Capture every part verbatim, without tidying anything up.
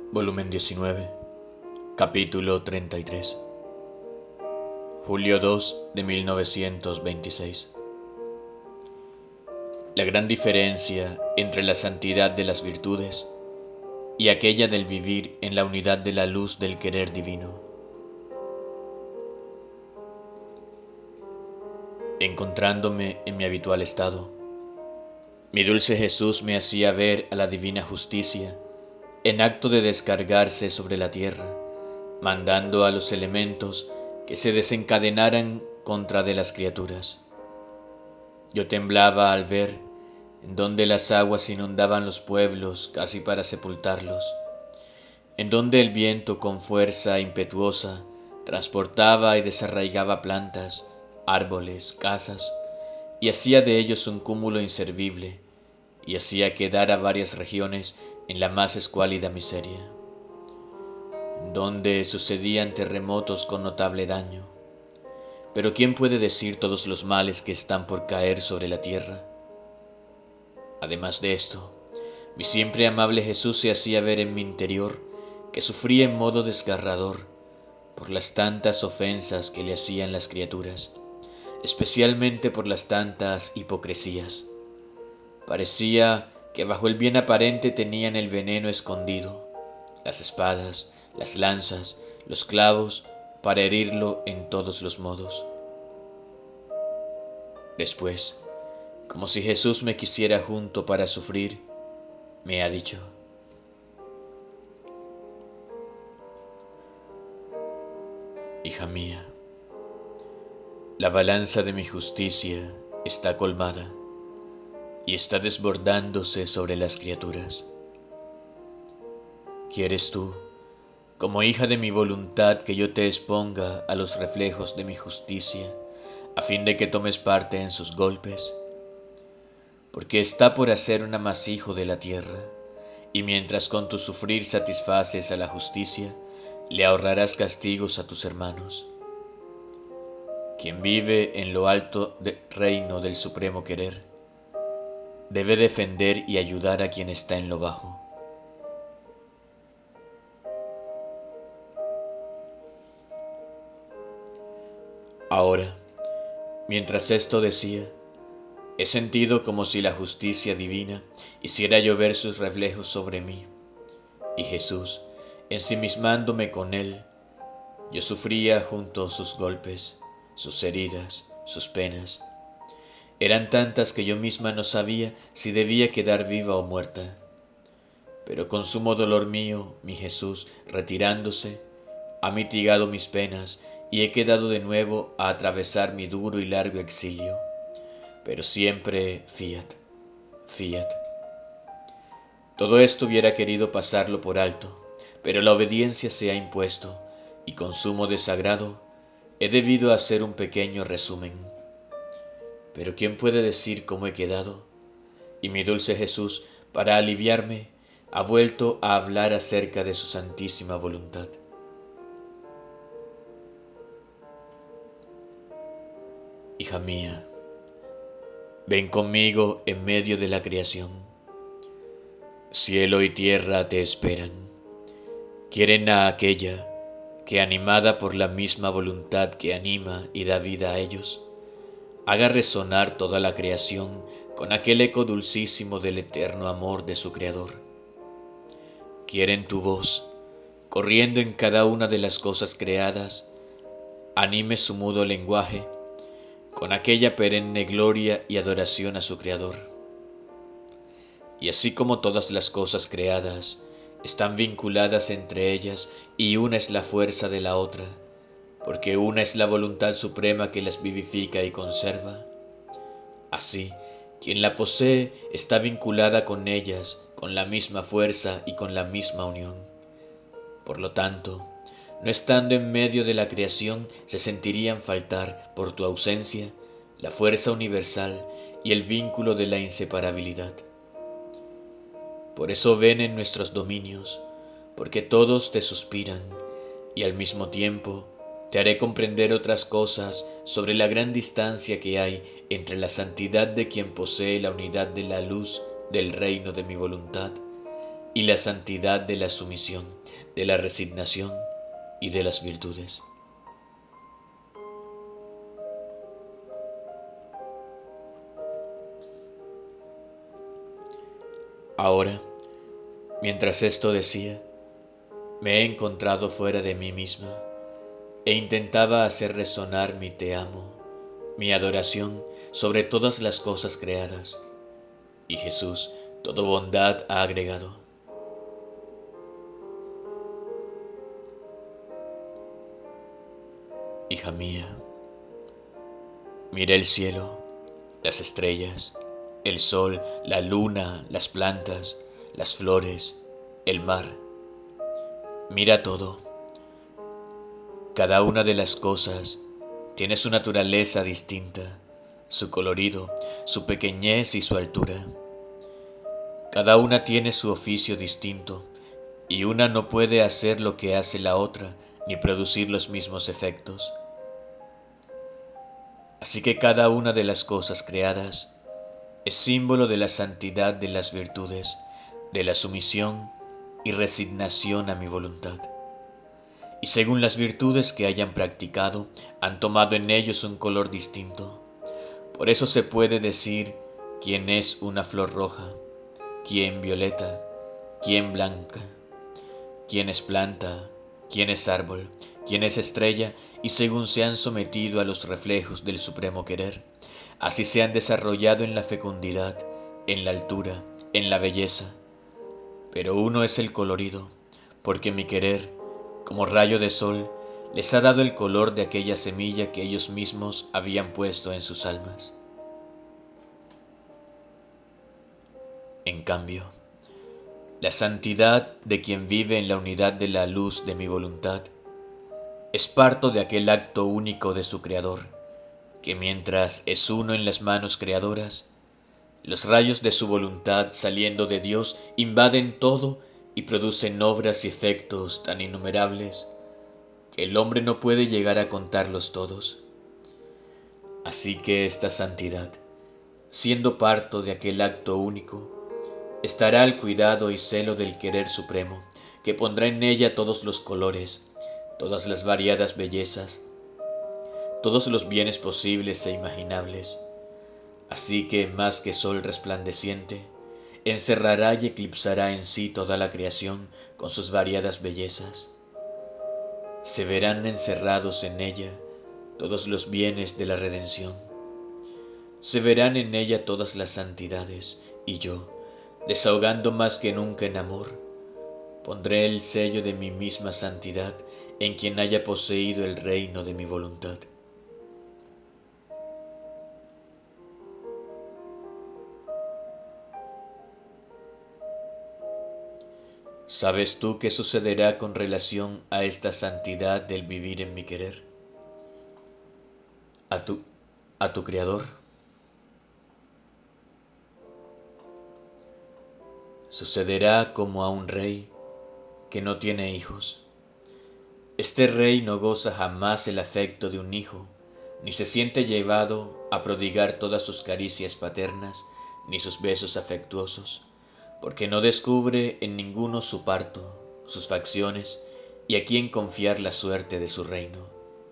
Volumen diecinueve, capítulo treinta y tres. Julio dos de mil novecientos veintiséis. La gran diferencia entre la santidad de las virtudes y aquella del vivir en la unidad de la luz del querer divino. Encontrándome en mi habitual estado, mi dulce Jesús me hacía ver a la divina justicia en acto de descargarse sobre la tierra, mandando a los elementos que se desencadenaran contra de las criaturas. Yo temblaba al ver en donde las aguas inundaban los pueblos casi para sepultarlos, en donde el viento con fuerza impetuosa transportaba y desarraigaba plantas, árboles, casas, y hacía de ellos un cúmulo inservible, y hacía quedar a varias regiones en la más escuálida miseria, donde sucedían terremotos con notable daño. Pero ¿quién puede decir todos los males que están por caer sobre la tierra? Además de esto, mi siempre amable Jesús se hacía ver en mi interior que sufría en modo desgarrador por las tantas ofensas que le hacían las criaturas, especialmente por las tantas hipocresías. Parecía que bajo el bien aparente tenían el veneno escondido, las espadas, las lanzas, los clavos, para herirlo en todos los modos. Después, como si Jesús me quisiera junto para sufrir, me ha dicho: hija mía, la balanza de mi justicia está colmada y está desbordándose sobre las criaturas. ¿Quieres tú, como hija de mi voluntad, que yo te exponga a los reflejos de mi justicia, a fin de que tomes parte en sus golpes? Porque está por hacer un amasijo de la tierra, y mientras con tu sufrir satisfaces a la justicia, le ahorrarás castigos a tus hermanos. Quien vive en lo alto del reino del supremo querer, debe defender y ayudar a quien está en lo bajo. Ahora, mientras esto decía, he sentido como si la justicia divina hiciera llover sus reflejos sobre mí, y Jesús, ensimismándome con él, yo sufría junto sus golpes, sus heridas, sus penas. Eran tantas que yo misma no sabía si debía quedar viva o muerta. Pero con sumo dolor mío, mi Jesús, retirándose, ha mitigado mis penas y he quedado de nuevo a atravesar mi duro y largo exilio. Pero siempre fiat, fiat. Todo esto hubiera querido pasarlo por alto, pero la obediencia se ha impuesto, y con sumo desagrado he debido hacer un pequeño resumen. Pero ¿quién puede decir cómo he quedado? Y mi dulce Jesús, para aliviarme, ha vuelto a hablar acerca de su santísima voluntad. Hija mía, ven conmigo en medio de la creación. Cielo y tierra te esperan. Quieren a aquella que, animada por la misma voluntad que anima y da vida a ellos, haga resonar toda la creación con aquel eco dulcísimo del eterno amor de su Creador. Quieren tu voz, corriendo en cada una de las cosas creadas, anime su mudo lenguaje con aquella perenne gloria y adoración a su Creador. Y así como todas las cosas creadas están vinculadas entre ellas y una es la fuerza de la otra, porque una es la voluntad suprema que las vivifica y conserva, así quien la posee está vinculada con ellas con la misma fuerza y con la misma unión. Por lo tanto, no estando en medio de la creación, se sentirían faltar, por tu ausencia, la fuerza universal y el vínculo de la inseparabilidad. Por eso ven en nuestros dominios, porque todos te suspiran, y al mismo tiempo te haré comprender otras cosas sobre la gran distancia que hay entre la santidad de quien posee la unidad de la luz del reino de mi voluntad y la santidad de la sumisión, de la resignación y de las virtudes. Ahora, mientras esto decía, me he encontrado fuera de mí misma e intentaba hacer resonar mi te amo, mi adoración sobre todas las cosas creadas. Y Jesús, todo bondad, ha agregado: hija mía, mira el cielo, las estrellas, el sol, la luna, las plantas, las flores, el mar. Mira todo. Cada una de las cosas tiene su naturaleza distinta, su colorido, su pequeñez y su altura. Cada una tiene su oficio distinto, y una no puede hacer lo que hace la otra, ni producir los mismos efectos. Así que cada una de las cosas creadas es símbolo de la santidad de las virtudes, de la sumisión y resignación a mi voluntad. Y según las virtudes que hayan practicado, han tomado en ellos un color distinto. Por eso se puede decir quién es una flor roja, quién violeta, quién blanca, quién es planta, quién es árbol, quién es estrella, y según se han sometido a los reflejos del supremo querer, así se han desarrollado en la fecundidad, en la altura, en la belleza. Pero uno es el colorido, porque mi querer, como rayo de sol, les ha dado el color de aquella semilla que ellos mismos habían puesto en sus almas. En cambio, la santidad de quien vive en la unidad de la luz de mi voluntad es parto de aquel acto único de su Creador, que mientras es uno en las manos creadoras, los rayos de su voluntad saliendo de Dios invaden todo y producen obras y efectos tan innumerables que el hombre no puede llegar a contarlos todos. Así que esta santidad, siendo parto de aquel acto único, estará al cuidado y celo del querer supremo, que pondrá en ella todos los colores, todas las variadas bellezas, todos los bienes posibles e imaginables. Así que, más que sol resplandeciente, encerrará y eclipsará en sí toda la creación con sus variadas bellezas. Se verán encerrados en ella todos los bienes de la redención. Se verán en ella todas las santidades, y yo, desahogando más que nunca en amor, pondré el sello de mi misma santidad en quien haya poseído el reino de mi voluntad. ¿Sabes tú qué sucederá con relación a esta santidad del vivir en mi querer? A tu, a tu Creador. Sucederá como a un rey que no tiene hijos. Este rey no goza jamás el afecto de un hijo, ni se siente llevado a prodigar todas sus caricias paternas, ni sus besos afectuosos, porque no descubre en ninguno su parto, sus facciones, y a quién confiar la suerte de su reino.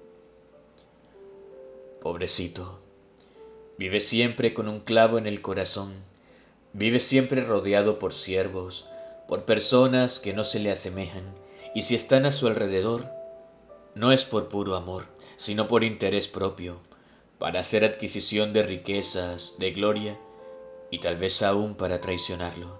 Pobrecito, vive siempre con un clavo en el corazón, vive siempre rodeado por siervos, por personas que no se le asemejan, y si están a su alrededor, no es por puro amor, sino por interés propio, para hacer adquisición de riquezas, de gloria, y tal vez aún para traicionarlo.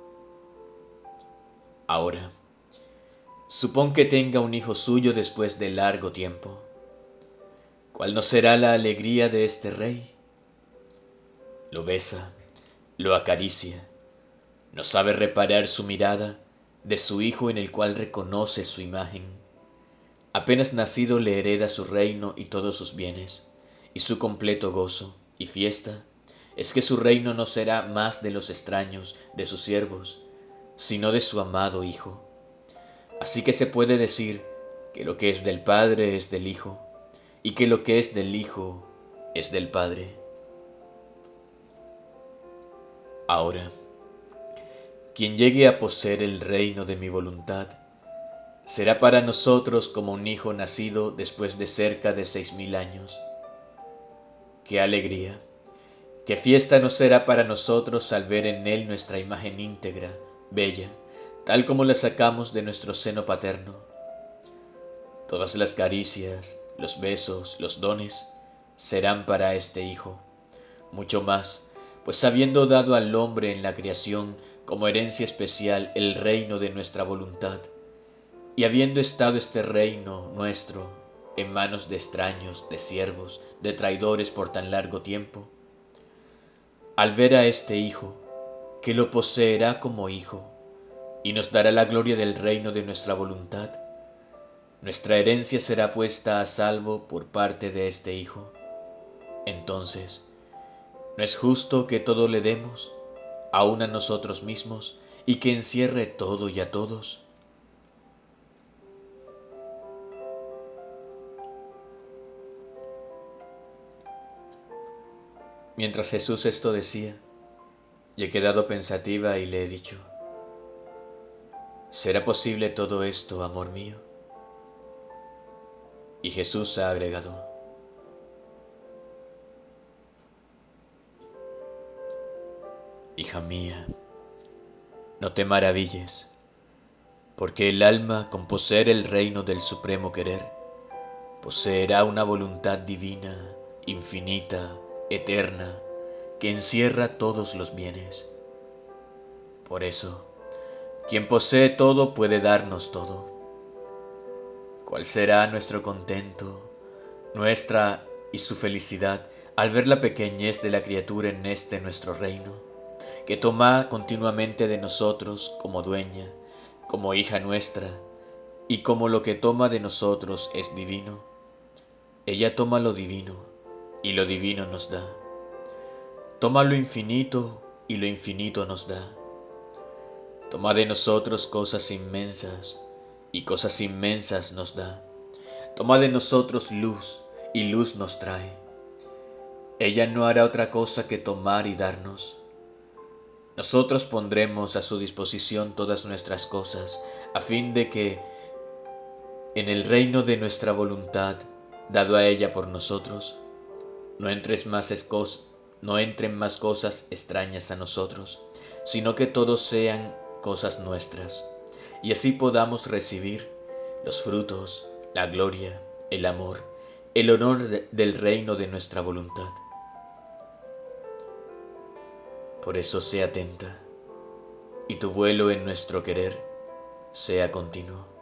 Ahora, supón que tenga un hijo suyo después de largo tiempo. ¿Cuál no será la alegría de este rey? Lo besa, lo acaricia, no sabe reparar su mirada de su hijo en el cual reconoce su imagen. Apenas nacido le hereda su reino y todos sus bienes, y su completo gozo y fiesta es que su reino no será más de los extraños, de sus siervos, sino de su amado Hijo. Así que se puede decir que lo que es del Padre es del Hijo, y que lo que es del Hijo es del Padre. Ahora, Quien llegue a poseer el reino de mi voluntad, será para nosotros como un hijo nacido después de cerca de seis mil años. ¡Qué alegría! ¡Qué fiesta no será para nosotros al ver en él nuestra imagen íntegra, bella, tal como la sacamos de nuestro seno paterno! Todas las caricias, los besos, los dones, serán para este hijo, mucho más, pues habiendo dado al hombre en la creación como herencia especial el reino de nuestra voluntad, y habiendo estado este reino nuestro en manos de extraños, de siervos, de traidores por tan largo tiempo, al ver a este hijo, que lo poseerá como hijo, y nos dará la gloria del reino de nuestra voluntad, nuestra herencia será puesta a salvo por parte de este hijo. Entonces, ¿no es justo que todo le demos, aun a nosotros mismos, y que encierre todo y a todos? Mientras Jesús esto decía, yo he quedado pensativa y le he dicho, ¿será posible todo esto, amor mío? Y Jesús ha agregado, hija mía, no te maravilles, porque el alma, con poseer el reino del supremo querer, poseerá una voluntad divina, infinita, eterna, que encierra todos los bienes. Por eso, quien posee todo puede darnos todo. ¿Cuál será nuestro contento, nuestra y su felicidad al ver la pequeñez de la criatura en este nuestro reino, que toma continuamente de nosotros como dueña, como hija nuestra, y como lo que toma de nosotros es divino, ella toma lo divino, y lo divino nos da. Toma lo infinito, y lo infinito nos da. Toma de nosotros cosas inmensas, y cosas inmensas nos da. Toma de nosotros luz, y luz nos trae. Ella no hará otra cosa que tomar y darnos. Nosotros pondremos a su disposición todas nuestras cosas, a fin de que, en el reino de nuestra voluntad, dado a ella por nosotros, no entres más cosas, no entren más cosas extrañas a nosotros, sino que todos sean cosas nuestras, y así podamos recibir los frutos, la gloria, el amor, el honor de, del reino de nuestra voluntad. Por eso sea atenta, y tu vuelo en nuestro querer sea continuo.